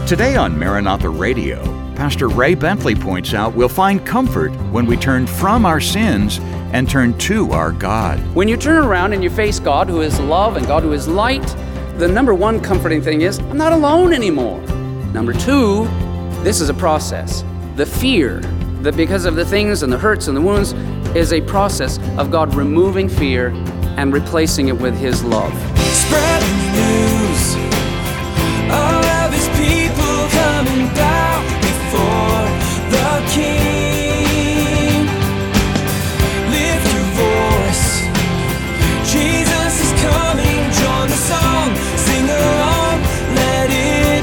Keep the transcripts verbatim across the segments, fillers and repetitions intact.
Today on Maranatha Radio, Pastor Ray Bentley points out we'll find comfort when we turn from our sins and turn to our God. When you turn around and you face God, who is love, and God, who is light, the number one comforting thing is, I'm not alone anymore. Number two, this is a process. The fear that because of the things and the hurts and the wounds is a process of God removing fear and replacing it with His love. Spreading the news, all of His people coming down before the King. Lift your voice, Jesus is coming, join the song, sing along, let it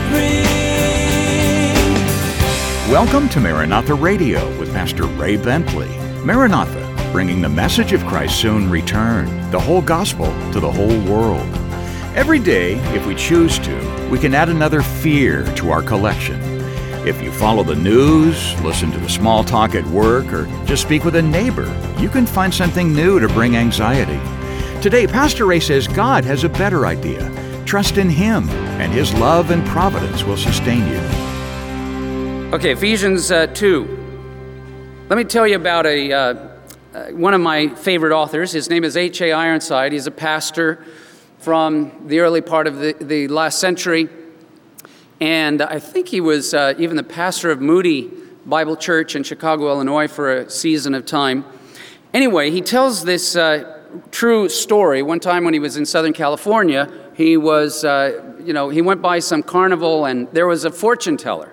ring. Welcome to Maranatha Radio with Pastor Ray Bentley. Maranatha, bringing the message of Christ's soon return, the whole gospel to the whole world. Every day, if we choose to, we can add another fear to our collection. If you follow the news, listen to the small talk at work, or just speak with a neighbor, you can find something new to bring anxiety. Today, Pastor Ray says God has a better idea. Trust in Him, and His love and providence will sustain you. Okay, Ephesians uh, two. Let me tell you about a uh, uh, one of my favorite authors. His name is H A Ironside. He's a pastor from the early part of the, the last century. And I think he was uh, even the pastor of Moody Bible Church in Chicago, Illinois for a season of time. Anyway, he tells this uh, true story. One time when he was in Southern California, he was, uh, you know, he went by some carnival and there was a fortune teller.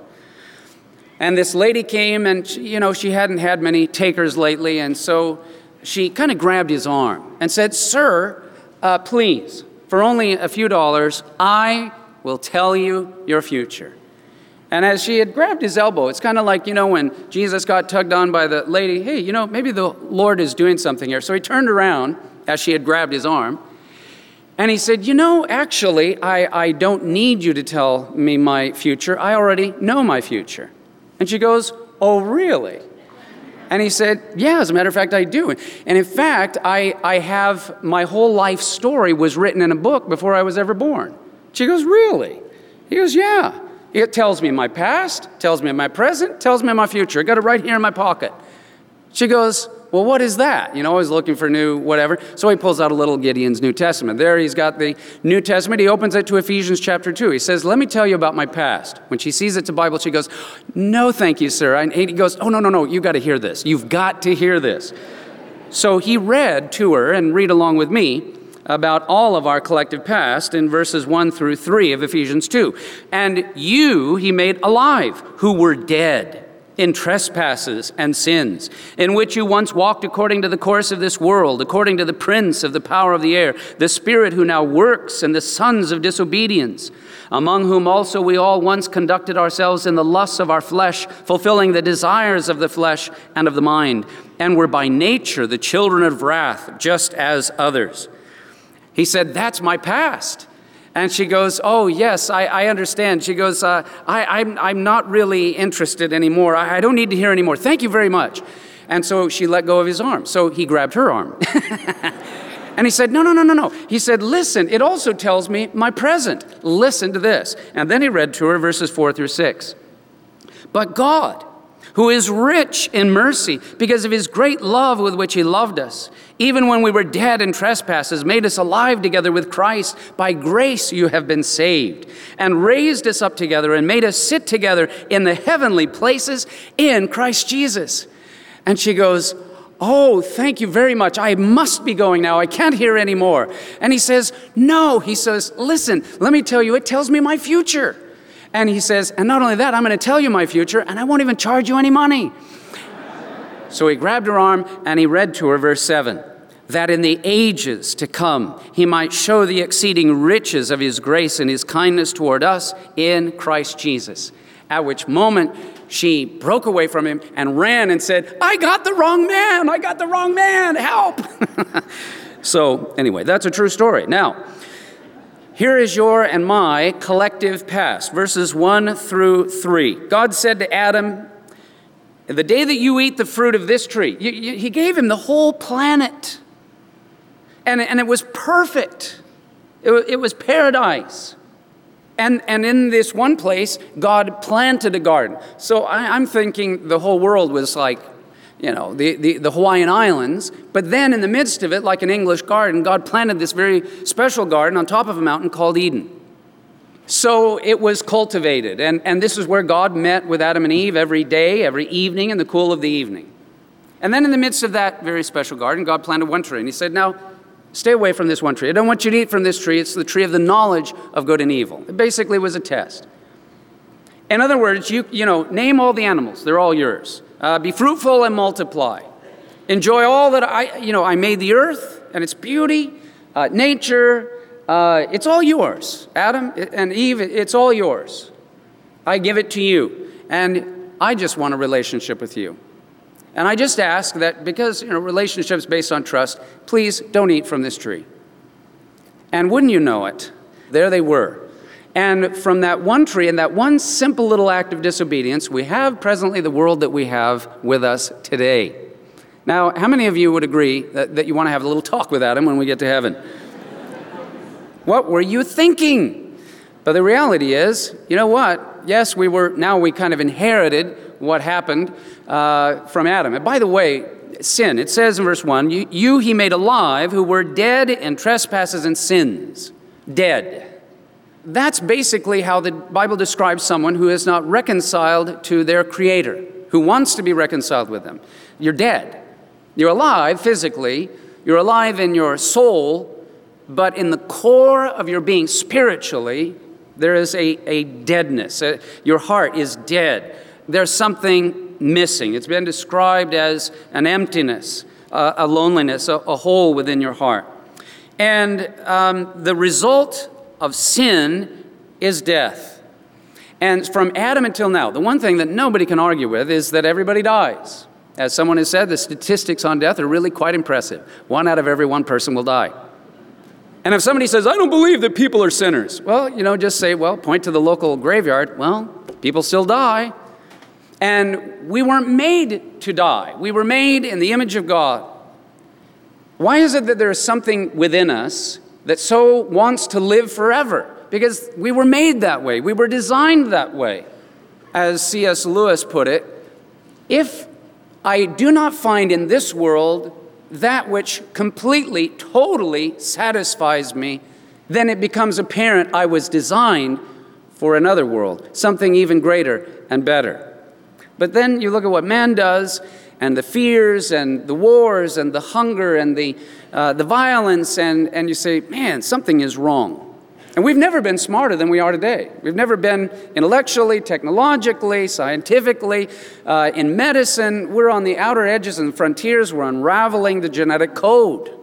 And this lady came and, she, you know, she hadn't had many takers lately. And so she kind of grabbed his arm and said, "Sir, uh, please, for only a few dollars, I will tell you your future." And as she had grabbed his elbow, it's kind of like, you know, when Jesus got tugged on by the lady, hey, you know, maybe the Lord is doing something here. So he turned around as she had grabbed his arm, and he said, you know, actually, I, I don't need you to tell me my future. I already know my future. And she goes, oh, really? And he said, yeah, as a matter of fact, I do. And in fact, I, I have my whole life story was written in a book before I was ever born. She goes, really? He goes, yeah. It tells me my past, tells me my present, tells me my future. I got it right here in my pocket. She goes, well, what is that? You know, I was looking for new whatever. So he pulls out a little Gideon's New Testament. There he's got the New Testament. He opens it to Ephesians chapter two. He says, let me tell you about my past. When she sees it's a Bible, she goes, no, thank you, sir. And he goes, oh, no, no, no, you got to hear this. You've got to hear this. So he read to her, and read along with me, about all of our collective past in verses one through three of Ephesians two. And you he made alive, who were dead in trespasses and sins, in which you once walked according to the course of this world, according to the prince of the power of the air, the spirit who now works in the sons of disobedience, among whom also we all once conducted ourselves in the lusts of our flesh, fulfilling the desires of the flesh and of the mind, and were by nature the children of wrath, just as others. He said, that's my past. And she goes, oh, yes, I, I understand. She goes, uh, I, I'm, I'm not really interested anymore. I, I don't need to hear anymore. Thank you very much. And so she let go of his arm. So he grabbed her arm. And he said, no, no, no, no, no. He said, listen, it also tells me my present. Listen to this. And then he read to her verses four through six. But God, who is rich in mercy, because of His great love with which He loved us, even when we were dead in trespasses, made us alive together with Christ. By grace you have been saved, and raised us up together, and made us sit together in the heavenly places in Christ Jesus. And she goes, oh, thank you very much. I must be going now. I can't hear anymore. And he says, no. He says, listen, let me tell you, it tells me my future. And he says, and not only that, I'm going to tell you my future, and I won't even charge you any money. So he grabbed her arm, and he read to her verse seven, that in the ages to come, He might show the exceeding riches of His grace and His kindness toward us in Christ Jesus. At which moment, she broke away from him and ran and said, I got the wrong man. I got the wrong man. Help. So anyway, that's a true story. Now, here is your and my collective past, verses one through three. God said to Adam, the day that you eat the fruit of this tree, you, you, He gave him the whole planet. And, and it was perfect. It, it was paradise. And, and in this one place, God planted a garden. So I, I'm thinking the whole world was like, you know, the, the, the Hawaiian Islands. But then in the midst of it, like an English garden, God planted this very special garden on top of a mountain called Eden. So it was cultivated. And, and this is where God met with Adam and Eve every day, every evening, in the cool of the evening. And then in the midst of that very special garden, God planted one tree. And he said, now, stay away from this one tree. I don't want you to eat from this tree. It's the tree of the knowledge of good and evil. It basically was a test. In other words, you, you know, name all the animals. They're all yours. Uh, be fruitful and multiply. Enjoy all that I, you know, I made the earth and its beauty, uh, nature. Uh, it's all yours. Adam and Eve, it's all yours. I give it to you. And I just want a relationship with you. And I just ask that because, you know, relationships based on trust, please don't eat from this tree. And wouldn't you know it, there they were. And from that one tree and that one simple little act of disobedience, we have presently the world that we have with us today. Now, how many of you would agree that, that you want to have a little talk with Adam when we get to heaven? What were you thinking? But the reality is, you know what? Yes, we were, now we kind of inherited what happened uh, from Adam. And by the way, sin, it says in verse one, you, you he made alive who were dead in trespasses and sins. Dead. That's basically how the Bible describes someone who is not reconciled to their Creator, who wants to be reconciled with them. You're dead. You're alive physically. You're alive in your soul, but in the core of your being spiritually, there is a, a deadness. Uh, your heart is dead. There's something missing. It's been described as an emptiness, uh, a loneliness, a, a hole within your heart. And um, the result of sin is death. And from Adam until now, the one thing that nobody can argue with is that everybody dies. As someone has said, the statistics on death are really quite impressive. One out of every one person will die. And if somebody says, I don't believe that people are sinners, well, you know, just say, well, point to the local graveyard. Well, people still die. And we weren't made to die. We were made in the image of God. Why is it that there is something within us that so wants to live forever? Because we were made that way. We were designed that way. As C S Lewis put it, if I do not find in this world that which completely, totally satisfies me, then it becomes apparent I was designed for another world, something even greater and better. But then you look at what man does, and the fears and the wars and the hunger and the uh, the violence, and, and you say, man, something is wrong. And we've never been smarter than we are today. We've never been intellectually, technologically, scientifically, uh, in medicine. We're on the outer edges and frontiers. We're unraveling the genetic code.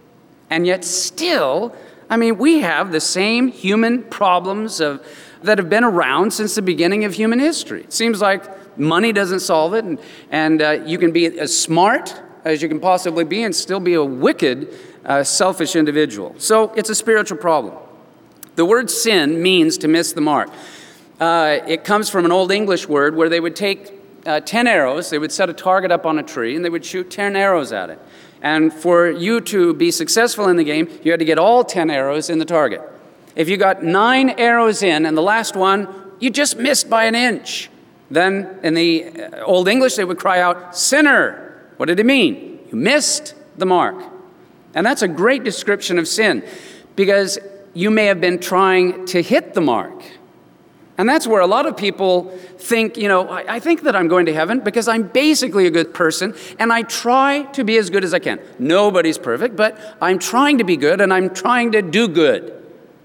And yet still, I mean, we have the same human problems of, that have been around since the beginning of human history. It seems like money doesn't solve it, and, and uh, you can be as smart as you can possibly be and still be a wicked, uh, selfish individual. So it's a spiritual problem. The word sin means to miss the mark. Uh, it comes from an Old English word where they would take uh, ten arrows, they would set a target up on a tree, and they would shoot ten arrows at it. And for you to be successful in the game, you had to get all ten arrows in the target. If you got nine arrows in and the last one, you just missed by an inch. Then in the Old English, they would cry out, sinner. What did it mean? You missed the mark. And that's a great description of sin, because you may have been trying to hit the mark. And that's where a lot of people think, you know, I, I think that I'm going to heaven because I'm basically a good person and I try to be as good as I can. Nobody's perfect, but I'm trying to be good and I'm trying to do good.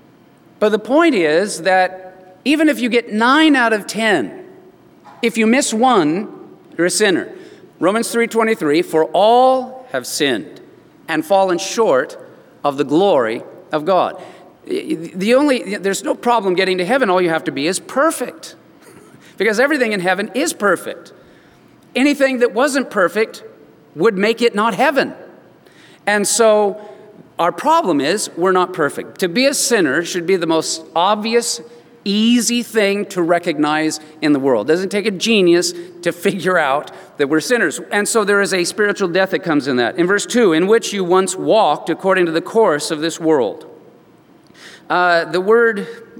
But the point is that even if you get nine out of ten, if you miss one, you're a sinner. Romans three twenty-three, for all have sinned and fallen short of the glory of God. The only, there's no problem getting to heaven. All you have to be is perfect, because everything in heaven is perfect. Anything that wasn't perfect would make it not heaven. And so our problem is we're not perfect. To be a sinner should be the most obvious, easy thing to recognize in the world. It doesn't take a genius to figure out that we're sinners. And so there is a spiritual death that comes in that. In verse two, in which you once walked according to the course of this world. Uh, the word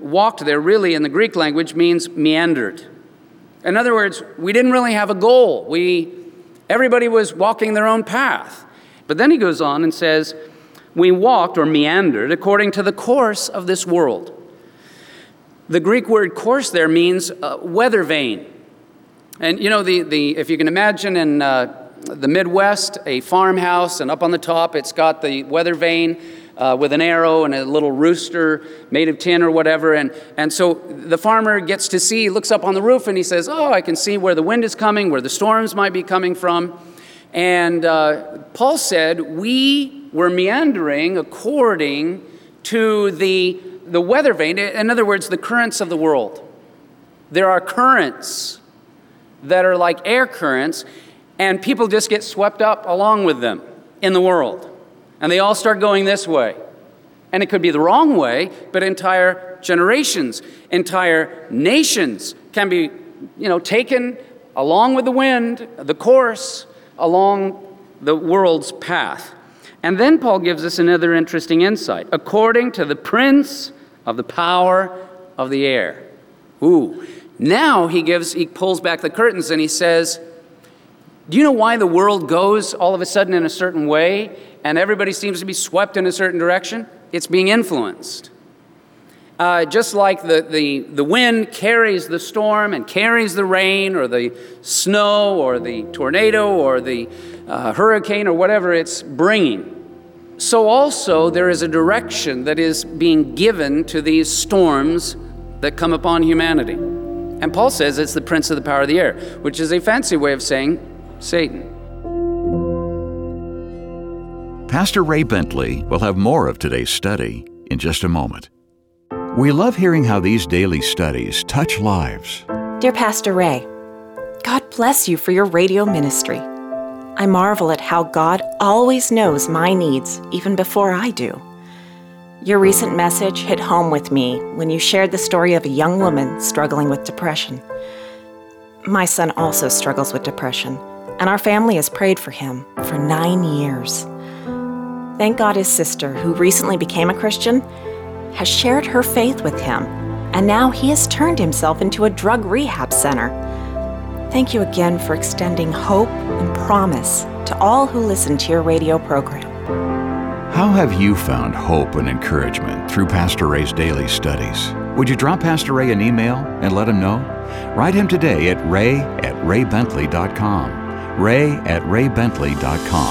walked there really in the Greek language means meandered. In other words, we didn't really have a goal. We, everybody was walking their own path. But then he goes on and says, we walked or meandered according to the course of this world. The Greek word course there means uh, weather vane. And you know, the, the if you can imagine in uh, the Midwest, a farmhouse, and up on the top it's got the weather vane uh, with an arrow and a little rooster made of tin or whatever. And, and so the farmer gets to see, looks up on the roof and he says, oh, I can see where the wind is coming, where the storms might be coming from. And uh, Paul said, we were meandering according to the, the weather vane. In other words, the currents of the world. There are currents that are like air currents, and people just get swept up along with them in the world. And they all start going this way. And it could be the wrong way, but entire generations, entire nations can be, you know, taken along with the wind, the course, along the world's path. And then Paul gives us another interesting insight. According to the prince of the power of the air. Ooh. Now he gives, he pulls back the curtains and he says, do you know why the world goes all of a sudden in a certain way and everybody seems to be swept in a certain direction? It's being influenced. Uh, just like the, the, the wind carries the storm and carries the rain or the snow or the tornado or the uh, hurricane or whatever it's bringing. So also there is a direction that is being given to these storms that come upon humanity. And Paul says it's the prince of the power of the air, which is a fancy way of saying Satan. Pastor Ray Bentley will have more of today's study in just a moment. We love hearing how these daily studies touch lives. Dear Pastor Ray, God bless you for your radio ministry. I marvel at how God always knows my needs even before I do. Your recent message hit home with me when you shared the story of a young woman struggling with depression. My son also struggles with depression, and our family has prayed for him for nine years. Thank God his sister, who recently became a Christian, has shared her faith with him, and now he has turned himself into a drug rehab center. Thank you again for extending hope and promise to all who listen to your radio program. How have you found hope and encouragement through Pastor Ray's daily studies? Would you drop Pastor Ray an email and let him know? Write him today at ray at ray bentley dot com. ray at ray bentley dot com.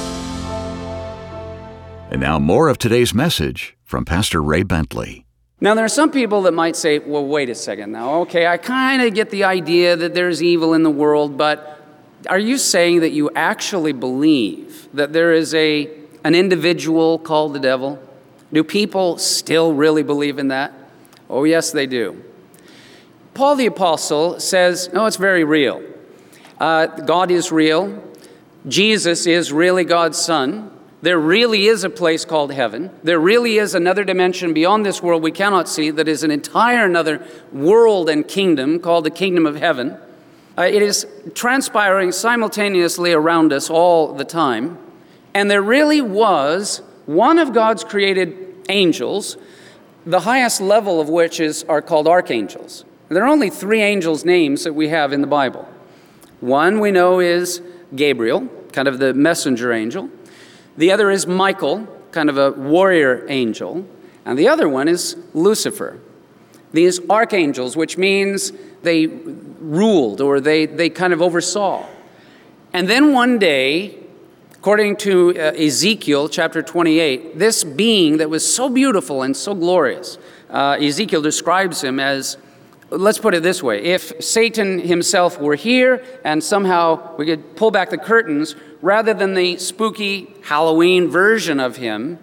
And now more of today's message from Pastor Ray Bentley. Now, there are some people that might say, well, wait a second now. Okay, I kind of get the idea that there's evil in the world, but are you saying that you actually believe that there is a an individual called the devil? Do people still really believe in that? Oh, yes, they do. Paul the Apostle says, no, it's very real. Uh, God is real. Jesus is really God's Son. There really is a place called heaven. There really is another dimension beyond this world we cannot see that is an entire another world and kingdom called the kingdom of heaven. Uh, it is transpiring simultaneously around us all the time. And there really was one of God's created angels, the highest level of which is are called archangels. There are only three angels' names that we have in the Bible. One we know is Gabriel, kind of the messenger angel. The other is Michael, kind of a warrior angel. And the other one is Lucifer. These archangels, which means they ruled or they, they kind of oversaw. And then one day, according to uh, Ezekiel chapter twenty-eight, this being that was so beautiful and so glorious, uh, Ezekiel describes him as, let's put it this way, if Satan himself were here and somehow we could pull back the curtains, rather than the spooky Halloween version of him,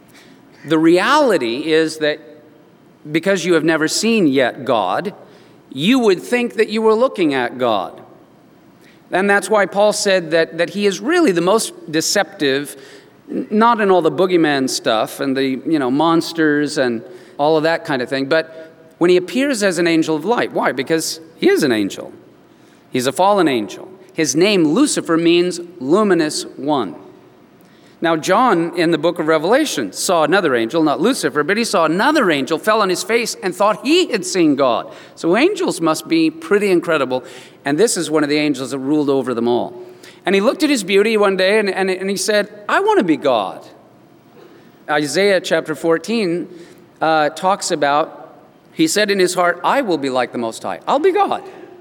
the reality is that because you have never seen yet God, you would think that you were looking at God. And that's why Paul said that, that he is really the most deceptive, not in all the boogeyman stuff and the, you know, monsters and all of that kind of thing, but when he appears as an angel of light. Why? Because he is an angel. He's a fallen angel. His name, Lucifer, means luminous one. Now, John, in the book of Revelation, saw another angel, not Lucifer, but he saw another angel, fell on his face, and thought he had seen God. So angels must be pretty incredible, and this is one of the angels that ruled over them all. And he looked at his beauty one day, and, and, and he said, I want to be God. Isaiah chapter fourteen uh, talks about, he said in his heart, I will be like the Most High. I'll be God.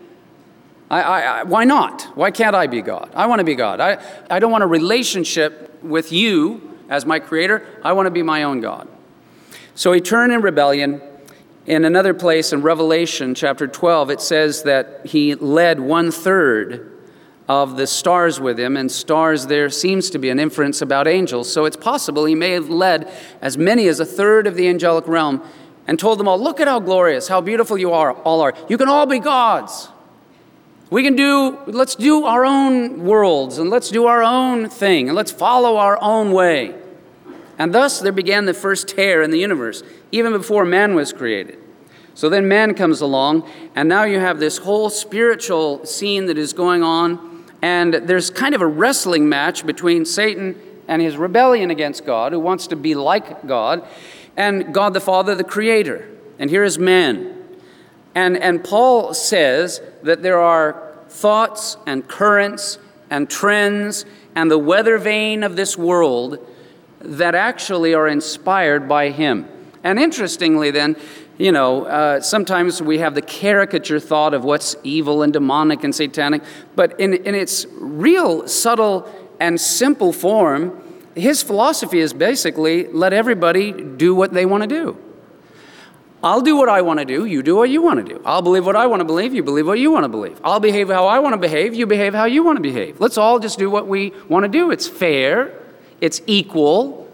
I, I, I, why not? Why can't I be God? I want to be God. I, I don't want a relationship with you as my creator. I want to be my own God. So he turned in rebellion. In another place in Revelation chapter twelve, it says that he led one third of the stars with him, and stars there seems to be an inference about angels. So it's possible he may have led as many as a third of the angelic realm and told them all, look at how glorious, how beautiful you are, all are. You can all be gods. We can do, let's do our own worlds, and let's do our own thing, and let's follow our own way. And thus there began the first tear in the universe, even before man was created. So then man comes along, and now you have this whole spiritual scene that is going on, and there's kind of a wrestling match between Satan and his rebellion against God, who wants to be like God, and God the Father, the Creator. And here is man. And, and Paul says that there are thoughts and currents and trends and the weather vane of this world that actually are inspired by him. And interestingly then, you know, uh, sometimes we have the caricature thought of what's evil and demonic and satanic, but in, in its real subtle and simple form, his philosophy is basically let everybody do what they want to do. I'll do what I want to do, you do what you want to do. I'll believe what I want to believe, you believe what you want to believe. I'll behave how I want to behave, you behave how you want to behave. Let's all just do what we want to do. It's fair, it's equal.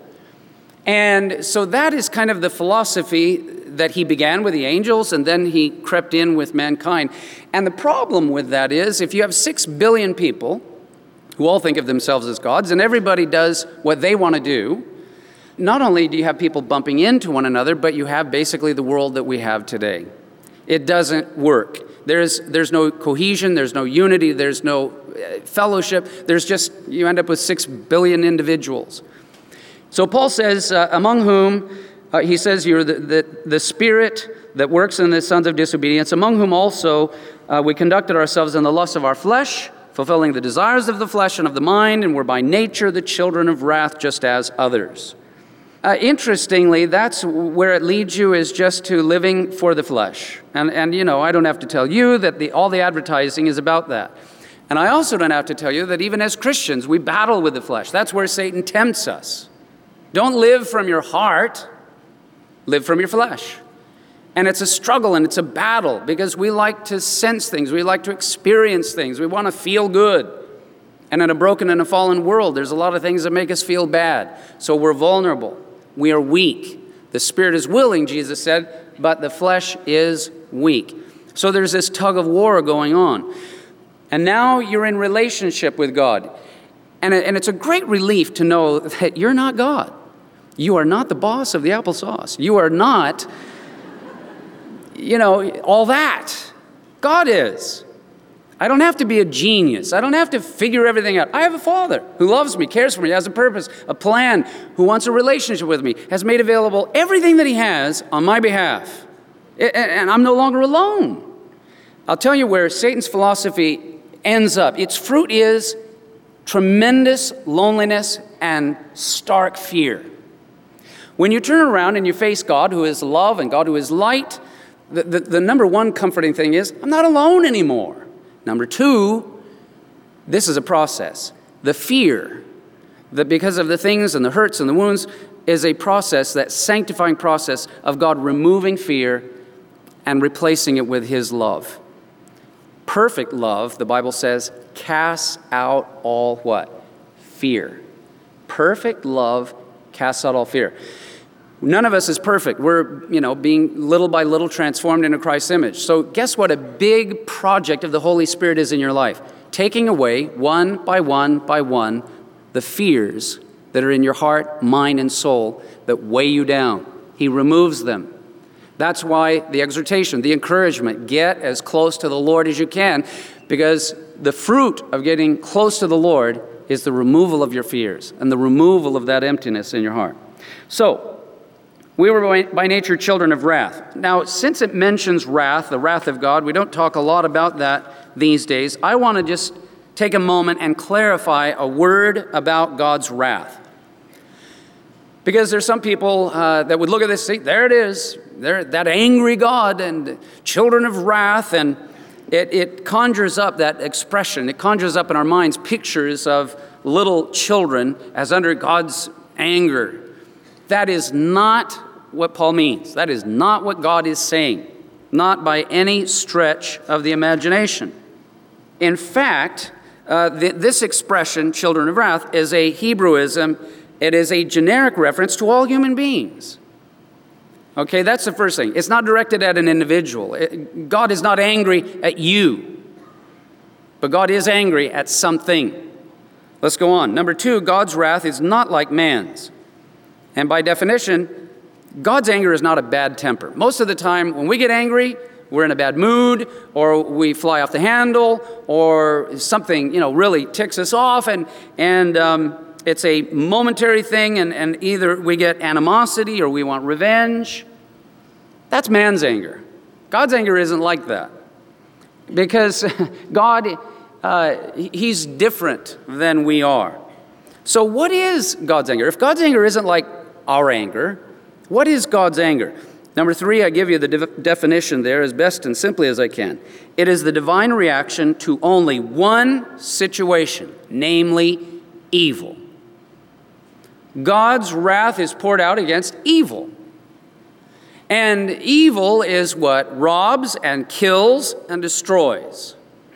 And so that is kind of the philosophy that he began with the angels, and then he crept in with mankind. And the problem with that is, if you have six billion people who all think of themselves as gods, and everybody does what they want to do, not only do you have people bumping into one another, but you have basically the world that we have today. It doesn't work. There's, there's no cohesion, there's no unity, there's no fellowship. There's just, you end up with six billion individuals. So Paul says, uh, among whom, uh, he says, you're the, the, the spirit that works in the sons of disobedience, among whom also uh, we conducted ourselves in the lusts of our flesh, fulfilling the desires of the flesh and of the mind, and were by nature the children of wrath, just as others. Uh, interestingly, that's where it leads you, is just to living for the flesh. And, and you know, I don't have to tell you that the, all the advertising is about that. And I also don't have to tell you that even as Christians, we battle with the flesh. That's where Satan tempts us. Don't live from your heart, live from your flesh. And it's a struggle and it's a battle, because we like to sense things, we like to experience things, we want to feel good. And in a broken and a fallen world, there's a lot of things that make us feel bad. So we're vulnerable. We are weak. The spirit is willing, Jesus said, but the flesh is weak. So there's this tug of war going on. And now you're in relationship with God. And, and it's a great relief to know that you're not God. You are not the boss of the applesauce. You are not, you know, all that. God is. I don't have to be a genius. I don't have to figure everything out. I have a Father who loves me, cares for me, has a purpose, a plan, who wants a relationship with me, has made available everything that he has on my behalf. And I'm no longer alone. I'll tell you where Satan's philosophy ends up. Its fruit is tremendous loneliness and stark fear. When you turn around and you face God, who is love, and God, who is light, the, the, the number one comforting thing is, I'm not alone anymore. Number two, this is a process. The fear that because of the things and the hurts and the wounds is a process, that sanctifying process of God removing fear and replacing it with his love. Perfect love, the Bible says, casts out all what? Fear. Perfect love casts out all fear. None of us is perfect. We're, you know, being little by little transformed into Christ's image. So guess what a big project of the Holy Spirit is in your life? Taking away, one by one by one, the fears that are in your heart, mind, and soul that weigh you down. He removes them. That's why the exhortation, the encouragement, get as close to the Lord as you can, because the fruit of getting close to the Lord is the removal of your fears and the removal of that emptiness in your heart. So, we were by, by nature children of wrath. Now, since it mentions wrath, the wrath of God, we don't talk a lot about that these days. I want to just take a moment and clarify a word about God's wrath. Because there's some people uh, that would look at this and say, there it is, there, that angry God and children of wrath, and it, it conjures up that expression. It conjures up in our minds pictures of little children as under God's anger. That is not what Paul means. That is not what God is saying, not by any stretch of the imagination. In fact, uh, th- this expression, children of wrath, is a Hebrewism. It is a generic reference to all human beings. Okay, that's the first thing. It's not directed at an individual. It, God is not angry at you, but God is angry at something. Let's go on. Number two, God's wrath is not like man's. And by definition, God's anger is not a bad temper. Most of the time, when we get angry, we're in a bad mood, or we fly off the handle, or something, you know, really ticks us off, and and um, it's a momentary thing, and, and either we get animosity or we want revenge. That's man's anger. God's anger isn't like that, because God, uh, He's different than we are. So what is God's anger? If God's anger isn't like our anger, what is God's anger? Number three, I give you the de- definition there as best and simply as I can. It is the divine reaction to only one situation, namely evil. God's wrath is poured out against evil. And evil is what robs and kills and destroys.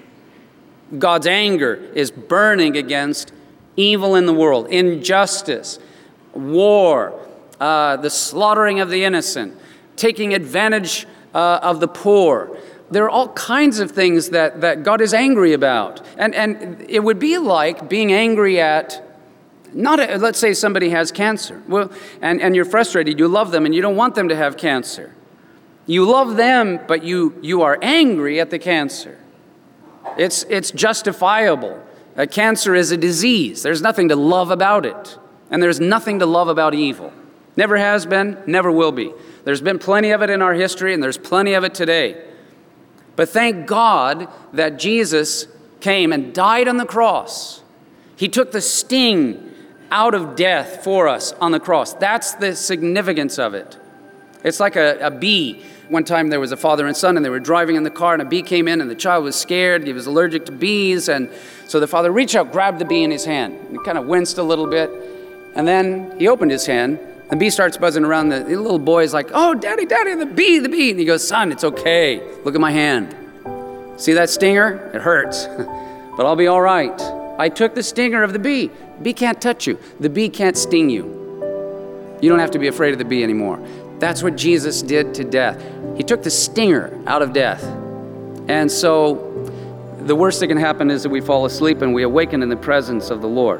God's anger is burning against evil in the world, injustice, war, uh, the slaughtering of the innocent, taking advantage uh, of the poor. There are all kinds of things that, that God is angry about. And, and it would be like being angry at, not a, let's say somebody has cancer. Well, and, and you're frustrated. You love them and you don't want them to have cancer. You love them, but you, you are angry at the cancer. It's, it's justifiable. Uh, cancer is a disease. There's nothing to love about it. And there's nothing to love about evil. Never has been, never will be. There's been plenty of it in our history, and there's plenty of it today. But thank God that Jesus came and died on the cross. He took the sting out of death for us on the cross. That's the significance of it. It's like a, a bee. One time there was a father and son, and they were driving in the car, and a bee came in, and the child was scared. He was allergic to bees, and so the father reached out, grabbed the bee in his hand. He kind of winced a little bit, and then he opened his hand. The bee starts buzzing around. The, the little boy's like, oh, daddy, daddy, the bee, the bee. And he goes, son, it's okay. Look at my hand. See that stinger? It hurts, but I'll be all right. I took the stinger of the bee. The bee can't touch you. The bee can't sting you. You don't have to be afraid of the bee anymore. That's what Jesus did to death. He took the stinger out of death. And so the worst that can happen is that we fall asleep and we awaken in the presence of the Lord.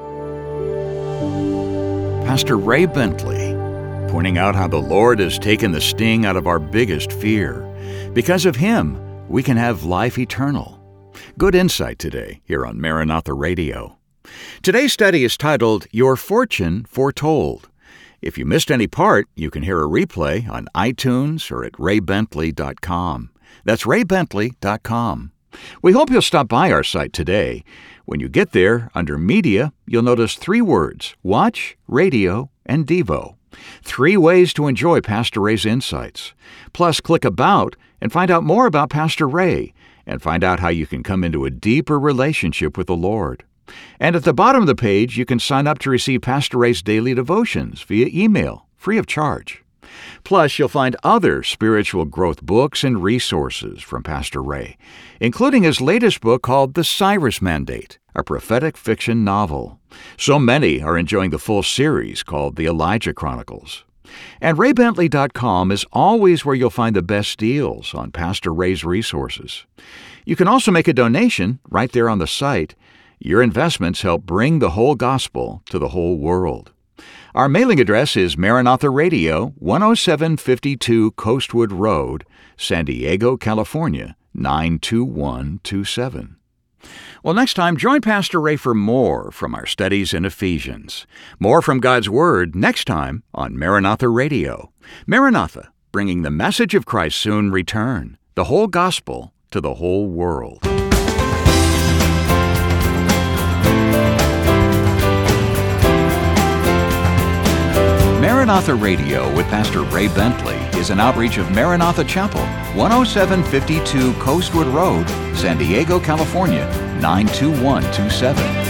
Pastor Ray Bentley, pointing out how the Lord has taken the sting out of our biggest fear. Because of Him, we can have life eternal. Good insight today here on Maranatha Radio. Today's study is titled, Your Fortune Foretold. If you missed any part, you can hear a replay on iTunes or at ray bentley dot com. That's ray bentley dot com. We hope you'll stop by our site today. When you get there, under Media, you'll notice three words, Watch, Radio, and Devo. Three ways to enjoy Pastor Ray's insights. Plus, click About and find out more about Pastor Ray, and find out how you can come into a deeper relationship with the Lord. And at the bottom of the page, you can sign up to receive Pastor Ray's daily devotions via email, free of charge. Plus, you'll find other spiritual growth books and resources from Pastor Ray, including his latest book called The Cyrus Mandate, a prophetic fiction novel. So many are enjoying the full series called The Elijah Chronicles. And ray bentley dot com is always where you'll find the best deals on Pastor Ray's resources. You can also make a donation right there on the site. Your investments help bring the whole gospel to the whole world. Our mailing address is Maranatha Radio, one oh seven fifty-two Coastwood Road, San Diego, California, nine two one two seven. Well, next time, join Pastor Ray for more from our studies in Ephesians. More from God's Word next time on Maranatha Radio. Maranatha, bringing the message of Christ's soon return, the whole gospel to the whole world. Maranatha Radio with Pastor Ray Bentley is an outreach of Maranatha Chapel, one oh seven fifty-two Coastwood Road, San Diego, California, nine two one two seven.